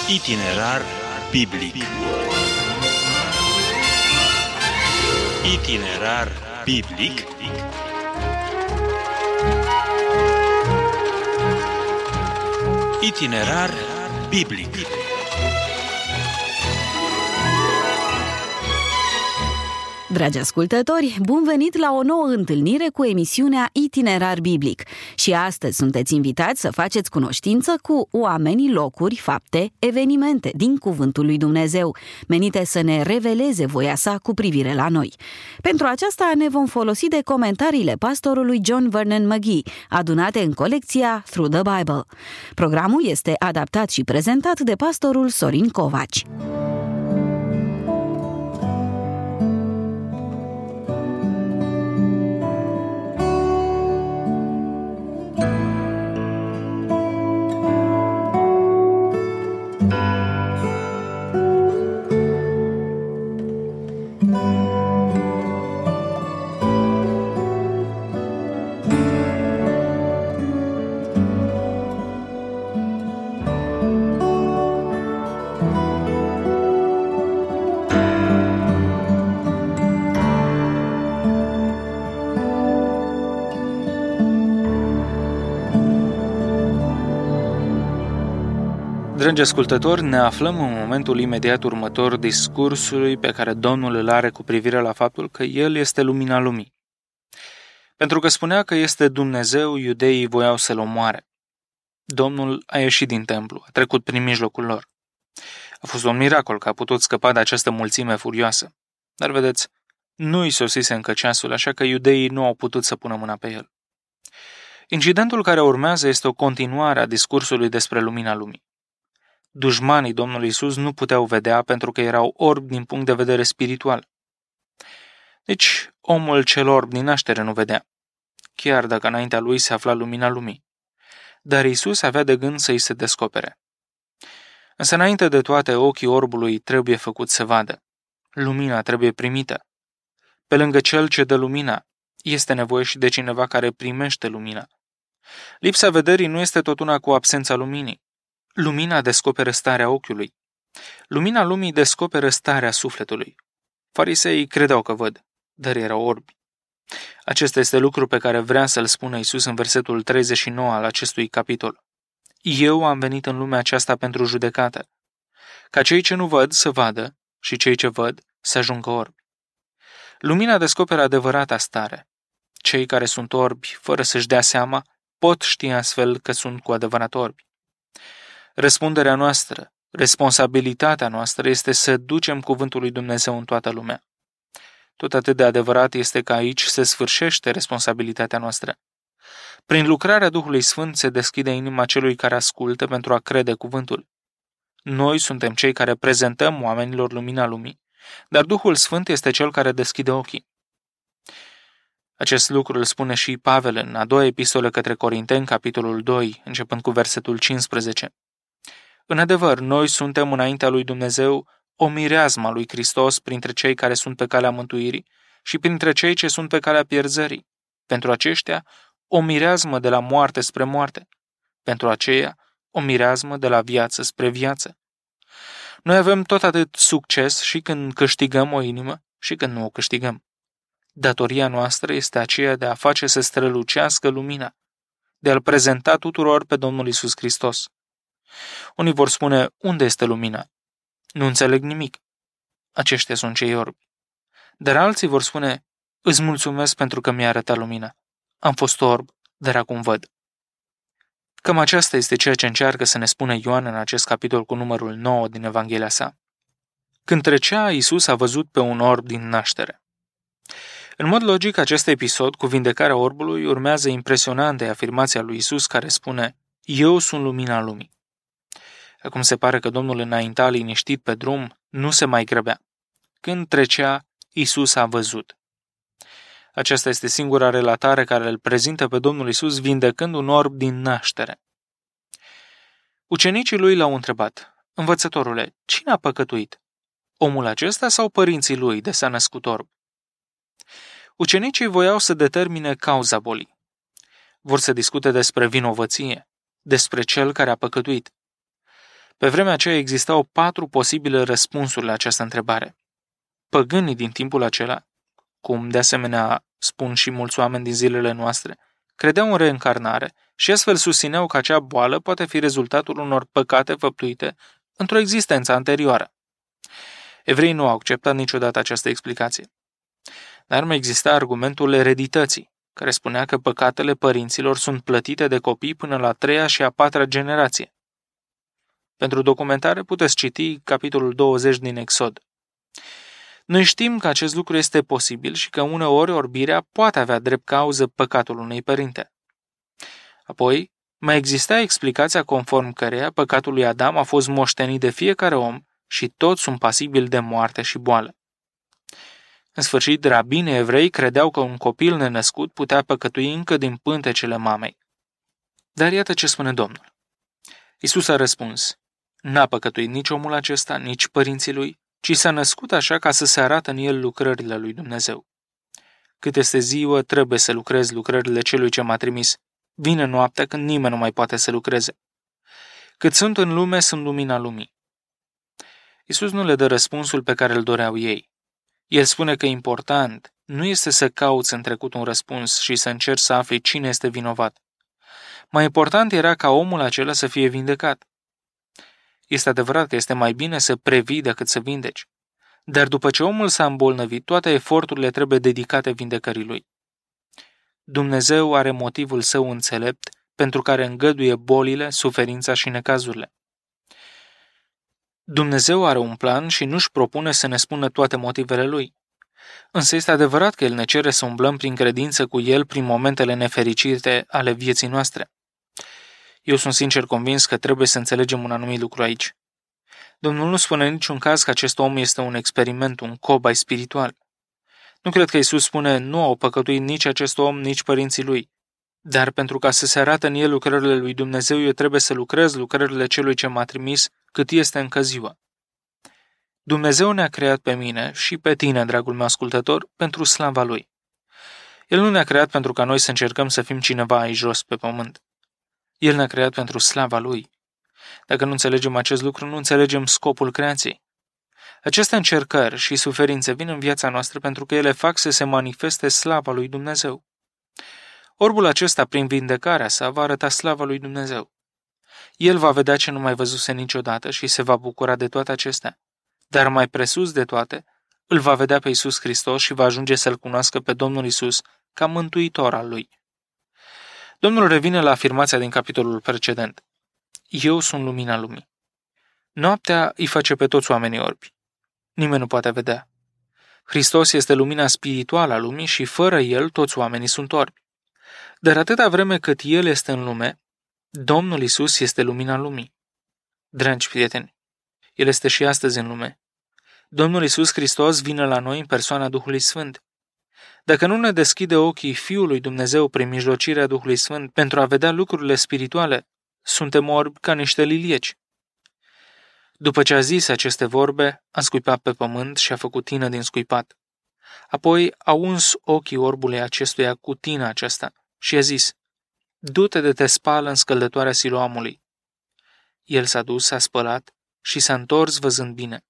Itinerar biblic. Itinerar biblic. Itinerar biblic. Dragi ascultători, bun venit la o nouă întâlnire cu emisiunea Itinerar Biblic. Și astăzi sunteți invitați să faceți cunoștință cu oamenii, locuri, fapte, evenimente din Cuvântul lui Dumnezeu, menite să ne reveleze voia sa cu privire la noi. Pentru aceasta ne vom folosi de comentariile pastorului John Vernon McGee, adunate în colecția Through the Bible. Programul este adaptat și prezentat de pastorul Sorin Covaci. Dragi ascultători, ne aflăm în momentul imediat următor discursului pe care Domnul îl are cu privire la faptul că El este lumina lumii. Pentru că spunea că este Dumnezeu, iudeii voiau să-L omoare. Domnul a ieșit din templu, a trecut prin mijlocul lor. A fost un miracol că a putut scăpa de această mulțime furioasă. Dar vedeți, nu-i sosise încă ceasul, așa că iudeii nu au putut să pună mâna pe El. Incidentul care urmează este o continuare a discursului despre lumina lumii. Dușmanii Domnului Iisus nu puteau vedea pentru că erau orbi din punct de vedere spiritual. Deci, omul cel orb din naștere nu vedea, chiar dacă înaintea lui se afla lumina lumii. Dar Iisus avea de gând să îi se descopere. Însă înainte de toate, ochii orbului trebuie făcut să vadă. Lumina trebuie primită. Pe lângă cel ce dă lumina, este nevoie și de cineva care primește lumina. Lipsa vederii nu este tot una cu absența luminii. Lumina descoperă starea ochiului. Lumina lumii descoperă starea sufletului. Fariseii credeau că văd, dar erau orbi. Acesta este lucru pe care vrea să-l spună Iisus în versetul 39 al acestui capitol. Eu am venit în lumea aceasta pentru judecată, ca cei ce nu văd să vadă și cei ce văd să ajungă orbi. Lumina descoperă adevărata stare. Cei care sunt orbi, fără să-și dea seama, pot ști astfel că sunt cu adevărat orbi. Răspunderea noastră, responsabilitatea noastră este să ducem cuvântul lui Dumnezeu în toată lumea. Tot atât de adevărat este că aici se sfârșește responsabilitatea noastră. Prin lucrarea Duhului Sfânt se deschide inima celui care ascultă pentru a crede cuvântul. Noi suntem cei care prezentăm oamenilor lumina lumii, dar Duhul Sfânt este cel care deschide ochii. Acest lucru îl spune și Pavel în a doua epistolă către Corinteni, capitolul 2, începând cu versetul 15. În adevăr, noi suntem înaintea lui Dumnezeu o mireazmă a lui Hristos printre cei care sunt pe calea mântuirii și printre cei ce sunt pe calea pierzării. Pentru aceștia, o mireazmă de la moarte spre moarte. Pentru aceia, o mireazmă de la viață spre viață. Noi avem tot atât succes și când câștigăm o inimă și când nu o câștigăm. Datoria noastră este aceea de a face să strălucească lumina, de a-L prezenta tuturor pe Domnul Iisus Hristos. Unii vor spune, unde este lumina? Nu înțeleg nimic. Aceștia sunt cei orbi. Dar alții vor spune, îți mulțumesc pentru că mi-a arătat lumina. Am fost orb, dar acum văd. Cam aceasta este ceea ce încearcă să ne spună Ioan în acest capitol cu numărul 9 din Evanghelia sa. Când trecea, Iisus a văzut pe un orb din naștere. În mod logic, acest episod cu vindecarea orbului urmează impresionant de afirmația lui Iisus care spune, eu sunt lumina lumii. Acum se pare că Domnul înainta liniștit pe drum, nu se mai grăbea. Când trecea, Iisus a văzut. Aceasta este singura relatare care îl prezintă pe Domnul Iisus vindecând un orb din naștere. Ucenicii lui l-au întrebat, învățătorule, cine a păcătuit? Omul acesta sau părinții lui de s-a născut orb? Ucenicii voiau să determine cauza bolii. Vor să discute despre vinovăție, despre cel care a păcătuit. Pe vremea aceea existau 4 posibile răspunsuri la această întrebare. Păgânii din timpul acela, cum de asemenea spun și mulți oameni din zilele noastre, credeau în reîncarnare și astfel susțineau că acea boală poate fi rezultatul unor păcate făptuite într-o existență anterioară. Evreii nu au acceptat niciodată această explicație. Dar mai exista argumentul eredității, care spunea că păcatele părinților sunt plătite de copii până la 3-a și a 4-a generație. Pentru documentare puteți citi capitolul 20 din Exod. Noi știm că acest lucru este posibil și că uneori orbirea poate avea drept cauză păcatul unui părinte. Apoi, mai exista explicația conform căreia păcatul lui Adam a fost moștenit de fiecare om și toți sunt pasibili de moarte și boală. În sfârșit, rabinii evrei credeau că un copil nenăscut putea păcătui încă din pântecele mamei. Dar iată ce spune Domnul. Iisus a răspuns: n-a păcătuit nici omul acesta, nici părinții lui, ci s-a născut așa ca să se arată în el lucrările lui Dumnezeu. Cât este ziua, trebuie să lucrezi lucrările celui ce m-a trimis. Vine noaptea când nimeni nu mai poate să lucreze. Cât sunt în lume, sunt lumina lumii. Iisus nu le dă răspunsul pe care îl doreau ei. El spune că important nu este să cauți în trecut un răspuns și să încerci să afli cine este vinovat. Mai important era ca omul acela să fie vindecat. Este adevărat că este mai bine să previi decât să vindeci. Dar după ce omul s-a îmbolnăvit, toate eforturile trebuie dedicate vindecării lui. Dumnezeu are motivul său înțelept pentru care îngăduie bolile, suferința și necazurile. Dumnezeu are un plan și nu-și propune să ne spună toate motivele lui. Însă este adevărat că El ne cere să umblăm prin credință cu El prin momentele nefericite ale vieții noastre. Eu sunt sincer convins că trebuie să înțelegem un anumit lucru aici. Domnul nu spune în niciun caz că acest om este un experiment, un cobai spiritual. Nu cred că Iisus spune: nu au păcătuit nici acest om, nici părinții lui. Dar pentru ca să se arate în el lucrările lui Dumnezeu, eu trebuie să lucrez lucrările celui ce m-a trimis cât este încă ziua. Dumnezeu ne-a creat pe mine și pe tine, dragul meu ascultător, pentru slava Lui. El nu ne-a creat pentru ca noi să încercăm să fim cineva aici jos pe pământ. El ne-a creat pentru slava Lui. Dacă nu înțelegem acest lucru, nu înțelegem scopul creației. Aceste încercări și suferințe vin în viața noastră pentru că ele fac să se manifeste slava lui Dumnezeu. Orbul acesta, prin vindecarea sa, va arăta slava lui Dumnezeu. El va vedea ce nu mai văzuse niciodată și se va bucura de toate acestea. Dar mai presus de toate, îl va vedea pe Iisus Hristos și va ajunge să-L cunoască pe Domnul Iisus ca mântuitor al lui. Domnul revine la afirmația din capitolul precedent. Eu sunt lumina lumii. Noaptea îi face pe toți oamenii orbi. Nimeni nu poate vedea. Hristos este lumina spirituală a lumii și fără El toți oamenii sunt orbi. Dar atâta vreme cât El este în lume, Domnul Iisus este lumina lumii. Dragi prieteni, El este și astăzi în lume. Domnul Iisus Hristos vine la noi în persoana Duhului Sfânt. Dacă nu ne deschide ochii Fiul lui Dumnezeu prin mijlocirea Duhului Sfânt pentru a vedea lucrurile spirituale, suntem orbi ca niște lilieci. După ce a zis aceste vorbe, a scuipat pe pământ și a făcut tină din scuipat. Apoi a uns ochii orbului acestuia cu tina aceasta și a zis: du-te de te spală în scăldătoarea Siloamului. El s-a dus, s-a spălat și s-a întors văzând bine.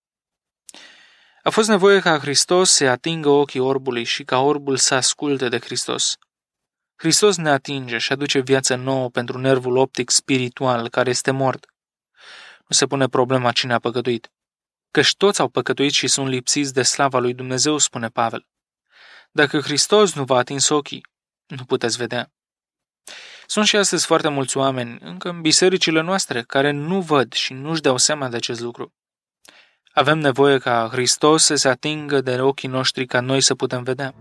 A fost nevoie ca Hristos să atingă ochii orbului și ca orbul să asculte de Hristos. Hristos ne atinge și aduce viață nouă pentru nervul optic spiritual care este mort. Nu se pune problema cine a păcătuit, căci toți au păcătuit și sunt lipsiți de slava lui Dumnezeu, spune Pavel. Dacă Hristos nu v-a atins ochii, nu puteți vedea. Sunt și astăzi foarte mulți oameni, încă în bisericile noastre, care nu văd și nu-și dau seama de acest lucru. Avem nevoie ca Hristos să se atingă de ochii noștri ca noi să putem vedea.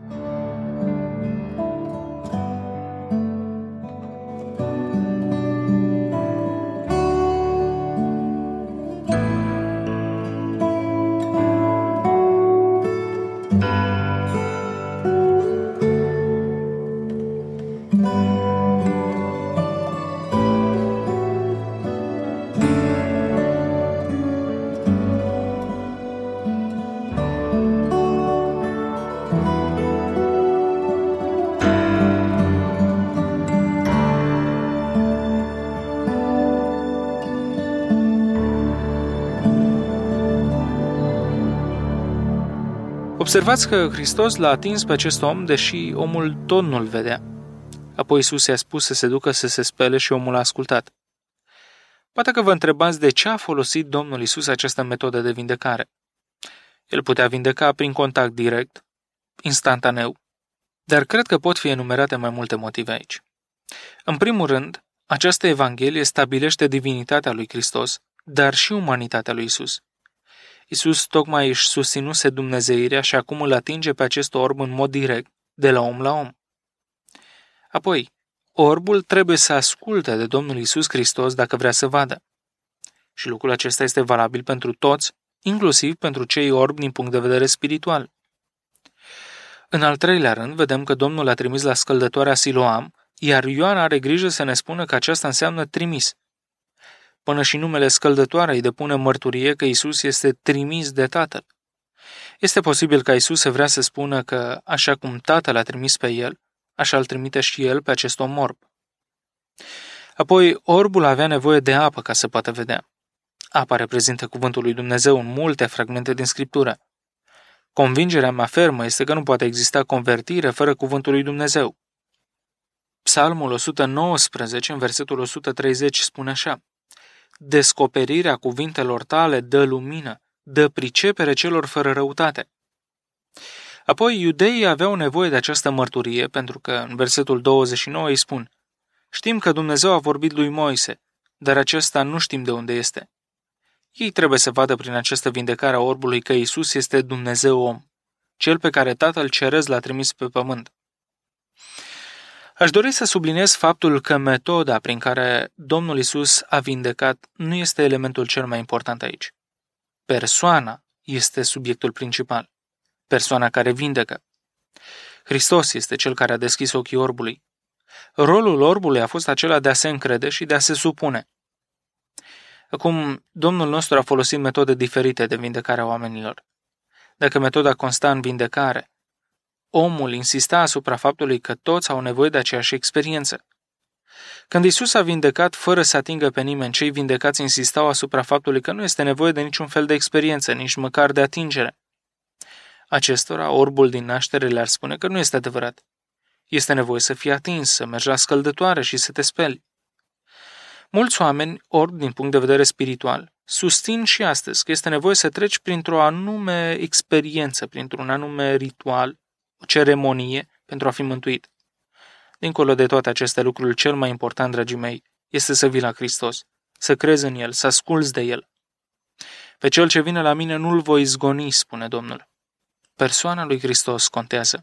Observați că Hristos l-a atins pe acest om, deși omul tot nu-l vedea. Apoi Iisus i-a spus să se ducă să se spele și omul a ascultat. Poate că vă întrebați de ce a folosit Domnul Iisus această metodă de vindecare. El putea vindeca prin contact direct, instantaneu, dar cred că pot fi enumerate mai multe motive aici. În primul rând, această Evanghelie stabilește divinitatea lui Hristos, dar și umanitatea lui Iisus. Iisus tocmai își susținuse dumnezeirea și acum îl atinge pe acest orb în mod direct, de la om la om. Apoi, orbul trebuie să asculte de Domnul Iisus Hristos dacă vrea să vadă. Și lucrul acesta este valabil pentru toți, inclusiv pentru cei orbi din punct de vedere spiritual. În al treilea rând, vedem că Domnul l-a trimis la scăldătoarea Siloam, iar Ioan are grijă să ne spună că aceasta înseamnă trimis. Până și numele scăldătoarei depune mărturie că Iisus este trimis de Tatăl. Este posibil ca Iisus să vrea să spună că, așa cum Tatăl a trimis pe el, așa îl trimite și el pe acest om orb. Apoi, orbul avea nevoie de apă ca să poată vedea. Apa reprezintă cuvântul lui Dumnezeu în multe fragmente din Scriptură. Convingerea mea fermă este că nu poate exista convertire fără cuvântul lui Dumnezeu. Psalmul 119, în versetul 130, spune așa: Descoperirea cuvintelor tale dă lumină, dă pricepere celor fără răutate. Apoi, iudeii aveau nevoie de această mărturie pentru că, în versetul 29, îi spun: Știm că Dumnezeu a vorbit lui Moise, dar acesta nu știm de unde este. Ei trebuie să vadă prin această vindecare a orbului că Iisus este Dumnezeu om, cel pe care Tatăl Ceresc l-a trimis pe pământ. Aș dori să subliniez faptul că metoda prin care Domnul Iisus a vindecat nu este elementul cel mai important aici. Persoana este subiectul principal. Persoana care vindecă. Hristos este cel care a deschis ochii orbului. Rolul orbului a fost acela de a se încrede și de a se supune. Acum, Domnul nostru a folosit metode diferite de vindecare a oamenilor. Dacă metoda consta în vindecare, omul insista asupra faptului că toți au nevoie de aceeași experiență. Când Iisus a vindecat fără să atingă pe nimeni, cei vindecați insistau asupra faptului că nu este nevoie de niciun fel de experiență, nici măcar de atingere. Acestora, orbul din naștere le-ar spune că nu este adevărat. Este nevoie să fii atins, să mergi la scăldătoare și să te speli. Mulți oameni, orbi din punct de vedere spiritual, susțin și astăzi că este nevoie să treci printr-o anume experiență, printr-un anume ritual, o ceremonie, pentru a fi mântuit. Dincolo de toate aceste lucruri, cel mai important, dragii mei, este să vii la Hristos, să crezi în El, să asculți de El. Pe cel ce vine la mine nu-l voi izgoni, spune Domnul. Persoana lui Hristos contează.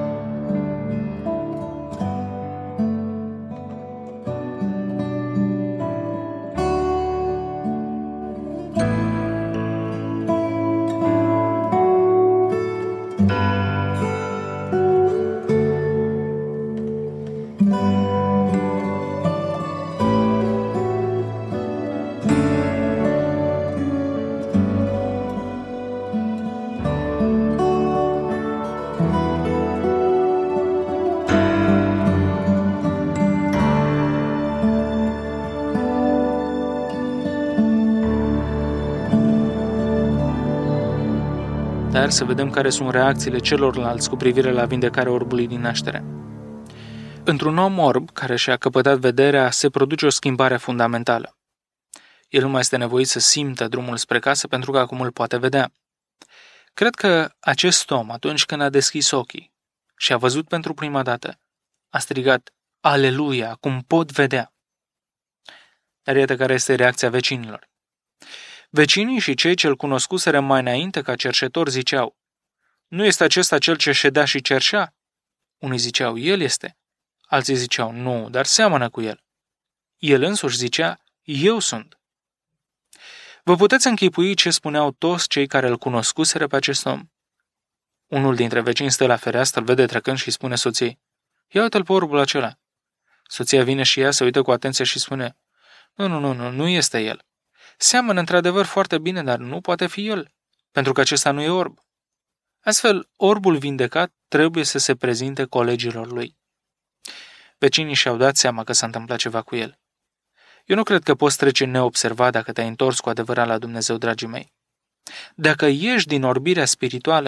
Dar să vedem care sunt reacțiile celorlalți cu privire la vindecarea orbului din naștere. Într-un om orb care și-a căpătat vederea, se produce o schimbare fundamentală. El nu mai este nevoit să simtă drumul spre casă pentru că acum îl poate vedea. Cred că acest om, atunci când a deschis ochii și a văzut pentru prima dată, a strigat: Aleluia, acum pot vedea. Dar iată care este reacția vecinilor. Vecinii și cei ce-l cunoscuseră mai înainte ca cerșetor ziceau: Nu este acesta cel ce ședea și cerșea? Unii ziceau: El este. Alții ziceau: Nu, dar seamănă cu el. El însuși zicea: Eu sunt. Vă puteți închipui ce spuneau toți cei care îl cunoscuseră pe acest om? Unul dintre vecini stă la fereastră, îl vede trecând și spune soției: Ia uite-l pe orbul acela. Soția vine și ea, se uită cu atenție și spune: Nu este el. Seamănă într-adevăr foarte bine, dar nu poate fi el, pentru că acesta nu e orb. Astfel, orbul vindecat trebuie să se prezinte colegilor lui. Vecinii și-au dat seama că s-a întâmplat ceva cu el. Eu nu cred că poți trece neobservat dacă te-ai întors cu adevărat la Dumnezeu, dragii mei. Dacă ieși din orbirea spirituală,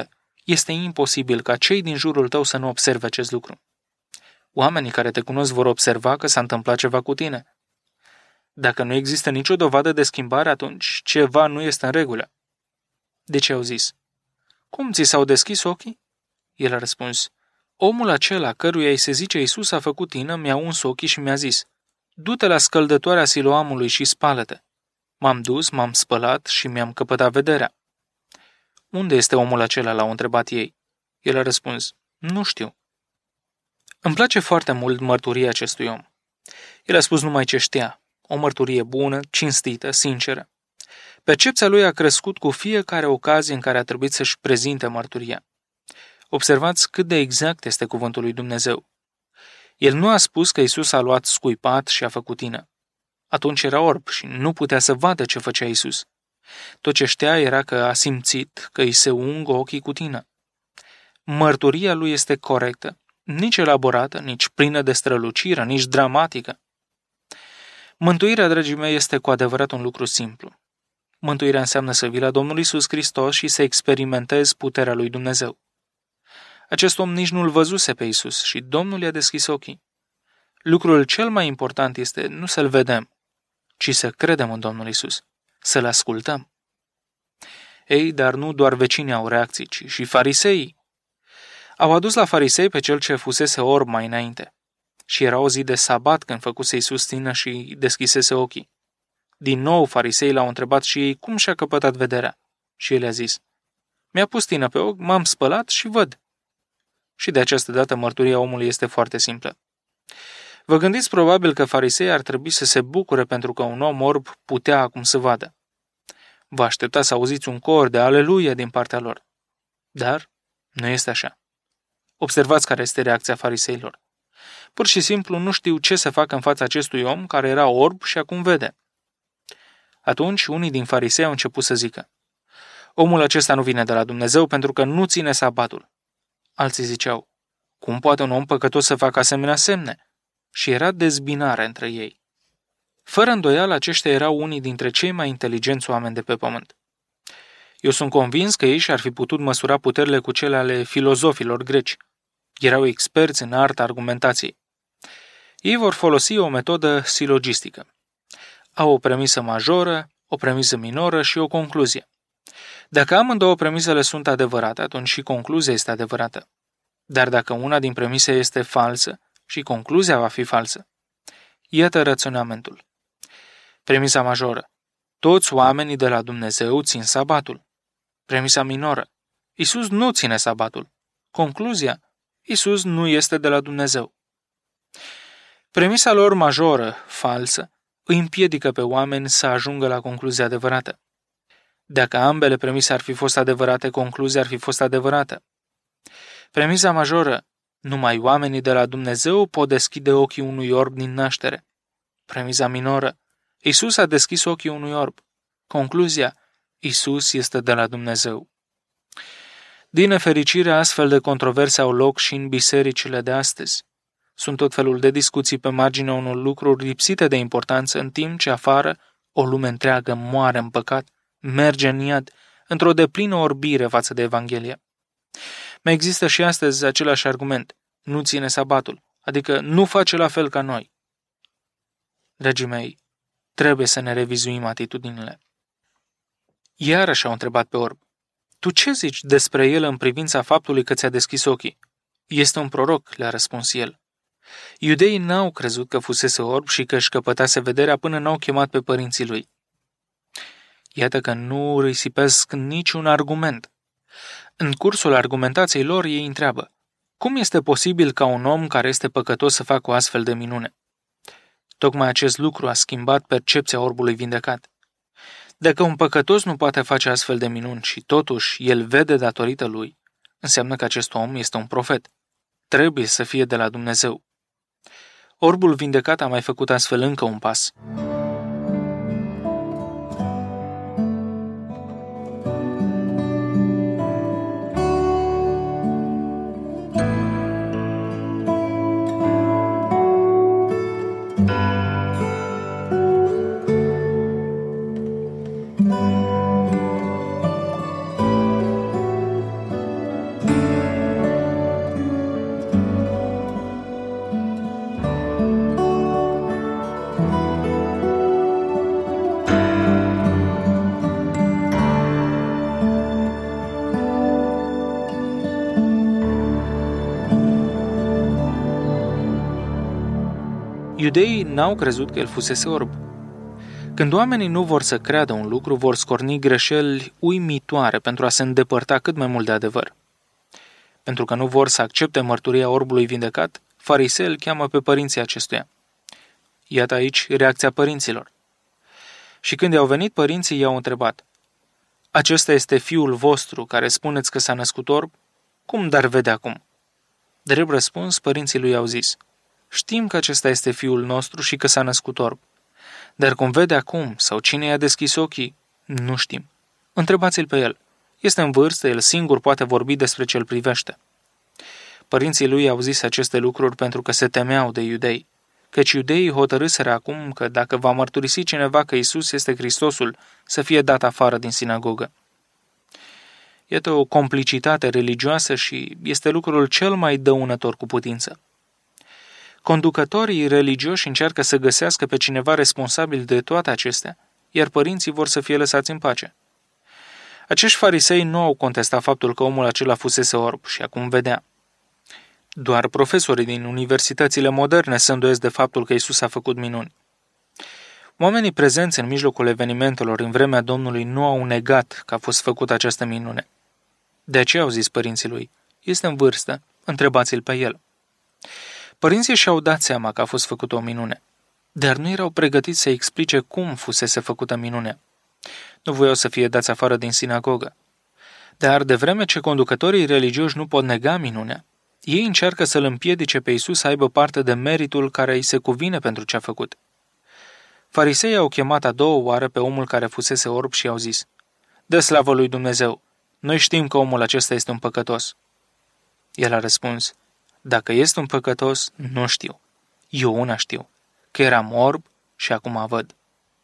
Este imposibil ca cei din jurul tău să nu observe acest lucru. Oamenii care te cunosc vor observa că s-a întâmplat ceva cu tine. Dacă nu există nicio dovadă de schimbare, atunci ceva nu este în regulă. De ce au zis? Cum ți s-au deschis ochii? El a răspuns, omul acela căruia îi se zice Iisus a făcut tină, mi-a uns ochii și mi-a zis, du-te la scăldătoarea Siloamului și spală-te. M-am dus, m-am spălat și mi-am căpătat vederea. Unde este omul acela? L-au întrebat ei. El a răspuns, nu știu. Îmi place foarte mult mărturia acestui om. El a spus numai ce știa, o mărturie bună, cinstită, sinceră. Percepția lui a crescut cu fiecare ocazie în care a trebuit să-și prezinte mărturia. Observați cât de exact este cuvântul lui Dumnezeu. El nu a spus că Iisus a luat scuipat și a făcut tină. Atunci era orb și nu putea să vadă ce făcea Iisus. Tot ce știa era că a simțit că îi se ung ochii cu tină. Mărturia lui este corectă, nici elaborată, nici plină de strălucire, nici dramatică. Mântuirea, dragii mei, este cu adevărat un lucru simplu. Mântuirea înseamnă să vii la Domnul Iisus Hristos și să experimentezi puterea lui Dumnezeu. Acest om nici nu-l văzuse pe Iisus și Domnul i-a deschis ochii. Lucrul cel mai important este nu să-l vedem, ci să credem în Domnul Iisus, să-l ascultăm. Ei, dar nu doar vecinii au reacții, ci și fariseii. Au adus la farisei pe cel ce fusese orb mai înainte. Și era o zi de sabat când făcuse Iisus tină și deschisese ochii. Din nou farisei l-au întrebat și ei cum și-a căpătat vederea. Și el a zis, mi-a pus tină pe ochi, m-am spălat și văd. Și de această dată mărturia omului este foarte simplă. Vă gândiți probabil că farisei ar trebui să se bucure pentru că un om orb putea acum să vadă. Vă așteptați să auziți un cor de aleluia din partea lor. Dar nu este așa. Observați care este reacția fariseilor. Pur și simplu nu știu ce să facă în fața acestui om care era orb și acum vede. Atunci unii din farisei au început să zică, omul acesta nu vine de la Dumnezeu pentru că nu ține sabatul. Alții ziceau, cum poate un om păcătos să facă asemenea semne? Și era dezbinare între ei. Fără îndoială, aceștia erau unii dintre cei mai inteligenți oameni de pe pământ. Eu sunt convins că ei și-ar fi putut măsura puterile cu cele ale filozofilor greci. Erau experți în arta argumentației. Ei vor folosi o metodă silogistică. Au o premisă majoră, o premisă minoră și o concluzie. Dacă amândouă premisele sunt adevărate, atunci și concluzia este adevărată. Dar dacă una din premise este falsă, și concluzia va fi falsă. Iată raționamentul. Premisa majoră. Toți oamenii de la Dumnezeu țin sabatul. Premisa minoră. Iisus nu ține sabatul. Concluzia. Iisus nu este de la Dumnezeu. Premisa lor majoră, falsă, îi împiedică pe oameni să ajungă la concluzia adevărată. Dacă ambele premise ar fi fost adevărate, concluzia ar fi fost adevărată. Premisa majoră, numai oamenii de la Dumnezeu pot deschide ochii unui orb din naștere. Premisa minoră, Iisus a deschis ochii unui orb. Concluzia, Iisus este de la Dumnezeu. Din nefericire, astfel de controverse au loc și în bisericile de astăzi. Sunt tot felul de discuții pe marginea unor lucruri lipsite de importanță, în timp ce afară o lume întreagă moare în păcat, merge în iad, într-o deplină orbire față de Evanghelie. Mai există și astăzi același argument, nu ține sabatul, adică nu face la fel ca noi. Dragii mei, trebuie să ne revizuim atitudinile. Iarăși au întrebat pe orb, tu ce zici despre el în privința faptului că ți-a deschis ochii? Este un proroc, le-a răspuns el. Iudeii n-au crezut că fusese orb și că își căpătase vederea până n-au chemat pe părinții lui. Iată că nu risipesc niciun argument. În cursul argumentației lor ei întreabă, cum este posibil ca un om care este păcătos să facă o astfel de minune? Tocmai acest lucru a schimbat percepția orbului vindecat. Dacă un păcătos nu poate face astfel de minuni și totuși el vede datorită lui, înseamnă că acest om este un profet. Trebuie să fie de la Dumnezeu. Orbul vindecat a mai făcut astfel încă un pas. Iudeii n-au crezut că el fusese orb. Când oamenii nu vor să creadă un lucru, vor scorni greșeli uimitoare pentru a se îndepărta cât mai mult de adevăr. Pentru că nu vor să accepte mărturia orbului vindecat, farisei îl cheamă pe părinții acestuia. Iată aici reacția părinților. Și când i-au venit părinții, i-au întrebat: acesta este fiul vostru care spuneți că s-a născut orb? Cum dar vede acum? Drept răspuns, părinții lui au zis: știm că acesta este fiul nostru și că s-a născut orb. Dar cum vede acum sau cine i-a deschis ochii, nu știm. Întrebați-l pe el. Este în vârstă, el singur poate vorbi despre ce îl privește. Părinții lui au zis aceste lucruri pentru că se temeau de iudei, căci iudeii hotărâseră acum că dacă va mărturisi cineva că Iisus este Hristosul, să fie dat afară din sinagogă. Iată o complicitate religioasă și este lucrul cel mai dăunător cu putință. Conducătorii religioși încearcă să găsească pe cineva responsabil de toate acestea, iar părinții vor să fie lăsați în pace. Acești farisei nu au contestat faptul că omul acela fusese orb și acum vedea. Doar profesorii din universitățile moderne se îndoiesc de faptul că Iisus a făcut minuni. Oamenii prezenți în mijlocul evenimentelor în vremea Domnului nu au negat că a fost făcută această minune. De aceea au zis părinții lui: este în vârstă, întrebați-l pe el. Părinții și-au dat seama că a fost făcută o minune, dar nu erau pregătiți să explice cum fusese făcută minunea. Nu voiau să fie dați afară din sinagogă. Dar de vreme ce conducătorii religioși nu pot nega minunea, ei încearcă să-l împiedice pe Iisus să aibă parte de meritul care îi se cuvine pentru ce a făcut. Fariseii au chemat a doua oară pe omul care fusese orb și i-au zis: dă slavă lui Dumnezeu, noi știm că omul acesta este un păcătos. El a răspuns: dacă este un păcătos, nu știu. Eu una știu, că eram orb și acum văd.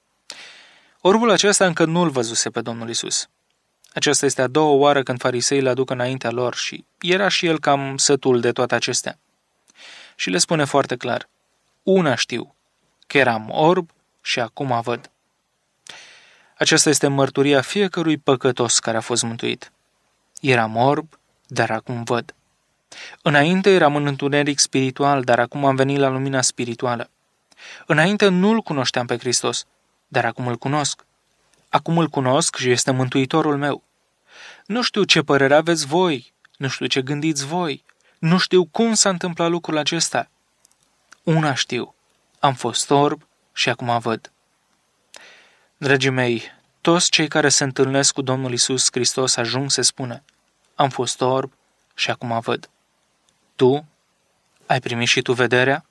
Orbul acesta încă nu-l văzuse pe Domnul Iisus. Aceasta este a doua oară când fariseii îl aduc înaintea lor și era și el cam sătul de toate acestea. Și le spune foarte clar: una știu, că eram orb și acum văd. Aceasta este mărturia fiecărui păcătos care a fost mântuit. Eram orb, dar acum văd. Înainte eram în întuneric spiritual, dar acum am venit la lumina spirituală. Înainte nu-L cunoșteam pe Hristos, dar acum îl cunosc. Acum îl cunosc și este Mântuitorul meu. Nu știu ce părere aveți voi, nu știu ce gândiți voi, nu știu cum s-a întâmplat lucrul acesta. Una știu, am fost orb și acum văd. Dragii mei, toți cei care se întâlnesc cu Domnul Iisus Hristos ajung să spună: am fost orb și acum văd. Tu? Ai primit și tu vederea?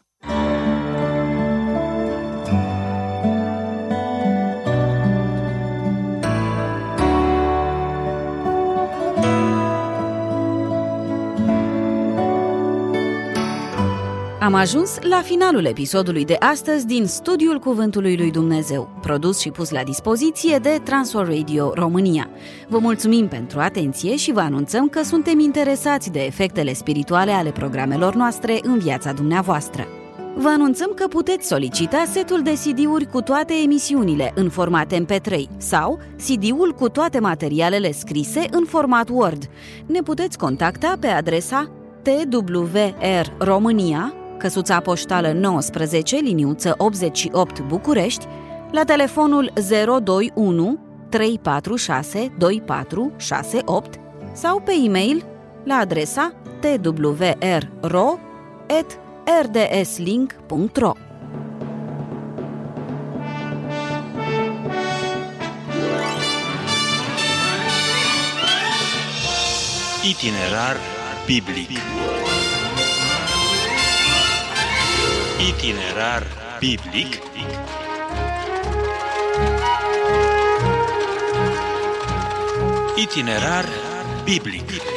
Am ajuns la finalul episodului de astăzi din Studiul Cuvântului lui Dumnezeu, produs și pus la dispoziție de Transworld Radio România. Vă mulțumim pentru atenție și vă anunțăm că suntem interesați de efectele spirituale ale programelor noastre în viața dumneavoastră. Vă anunțăm că puteți solicita setul de CD-uri cu toate emisiunile în format MP3 sau CD-ul cu toate materialele scrise în format Word. Ne puteți contacta pe adresa TWR România, căsuța poștală 19, liniuță 88 București, la telefonul 021 346 2468 sau pe e-mail la adresa twrro@rdslink.ro. Itinerar biblic. Itinerar biblic. Itinerar biblic.